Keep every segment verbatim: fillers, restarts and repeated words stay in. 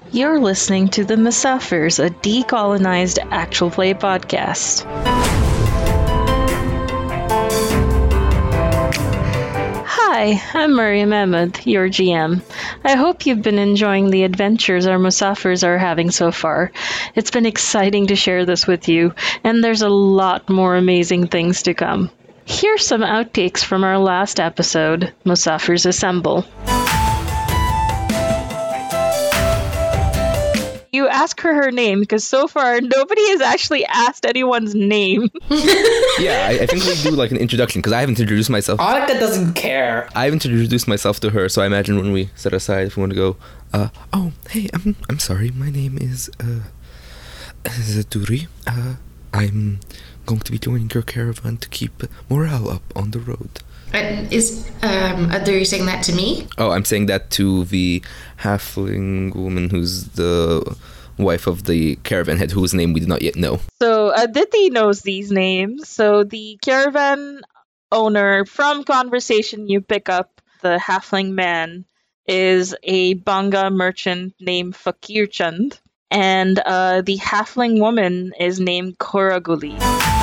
You're listening to The Musafirs, a decolonized actual play podcast. Hi, I'm Mariam Ahmed, your G M. I hope you've been enjoying the adventures our Musafirs are having so far. It's been exciting to share this with you, and there's a lot more amazing things to come. Here's some outtakes from our last episode, Musafirs Assemble. You ask her her name, because so far nobody has actually asked anyone's name. Yeah, I, I think we do like an introduction, because I haven't introduced myself. Annika doesn't care. I haven't introduced myself to her, so I imagine when we set aside, if we want to go, uh, oh, hey, I'm I'm sorry, my name is uh, Zaduri. Uh, I'm going to be joining your caravan to keep morale up on the road. Uh, is um, are you saying that to me? Oh, I'm saying that to the halfling woman who's the wife of the caravan head, whose name we do not yet know. So Aditi knows these names. So the caravan owner, from conversation you pick up, the halfling man is a Banga merchant named Fakir Chand, and uh, the halfling woman is named Koraguli.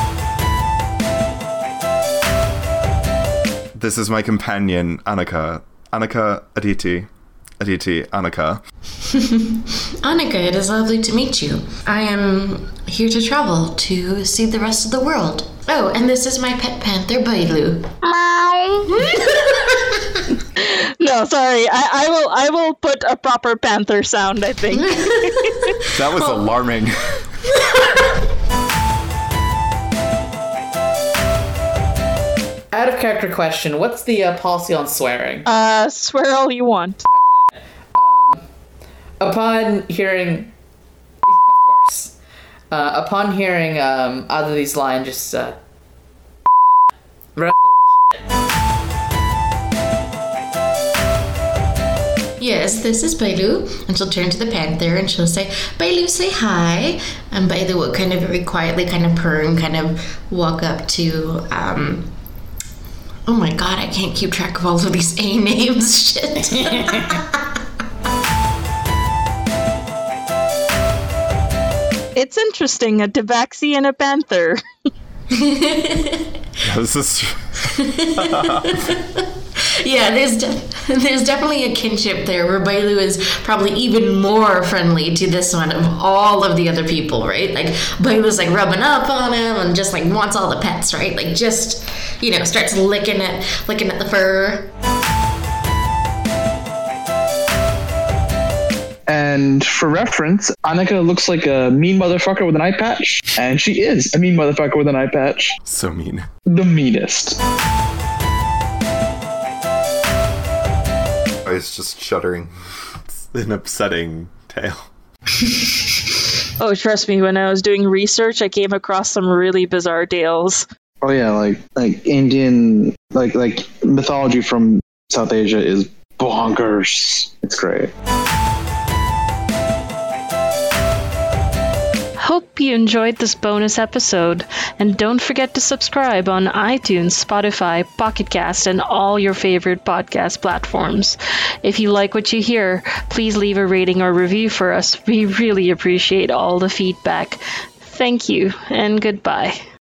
This is my companion, Annika. Annika Aditi. Aditi, Annika. Annika, it is lovely to meet you. I am here to travel to see the rest of the world. Oh, and this is my pet panther, Bailu. No, sorry. I, I will I will put a proper panther sound, I think. That was oh. alarming. Out of character question, what's the uh, policy on swearing? Uh, swear all you want. Um, upon hearing... Of course. Uh, upon hearing um, out of these lines, just... Uh, rest of the shit. Yes, this is Bailu. And she'll turn to the panther and she'll say, Bailu, say hi. And Bailu will kind of very quietly kind of purr and kind of walk up to... Um, Oh my god, I can't keep track of all of these A names. Shit. It's interesting, a tabaxi and a panther. This is... Yeah, there's de- there's definitely a kinship there where Bailu is probably even more friendly to this one of all of the other people, right? Like, Bailu's like rubbing up on him and just like wants all the pets, right? Like just, you know, starts licking at, licking at the fur. And for reference, Annika looks like a mean motherfucker with an eye patch. And she is a mean motherfucker with an eye patch. So mean. The meanest. It's just shuddering. It's an upsetting tale. Oh, trust me, when I was doing research, I came across some really bizarre tales. Oh yeah, like like Indian, like like mythology from South Asia is bonkers. It's great. Hope you enjoyed this bonus episode, and don't forget to subscribe on iTunes, Spotify, Pocket Cast, and all your favorite podcast platforms. If you like what you hear, please leave a rating or review for us. We really appreciate all the feedback. Thank you, and goodbye.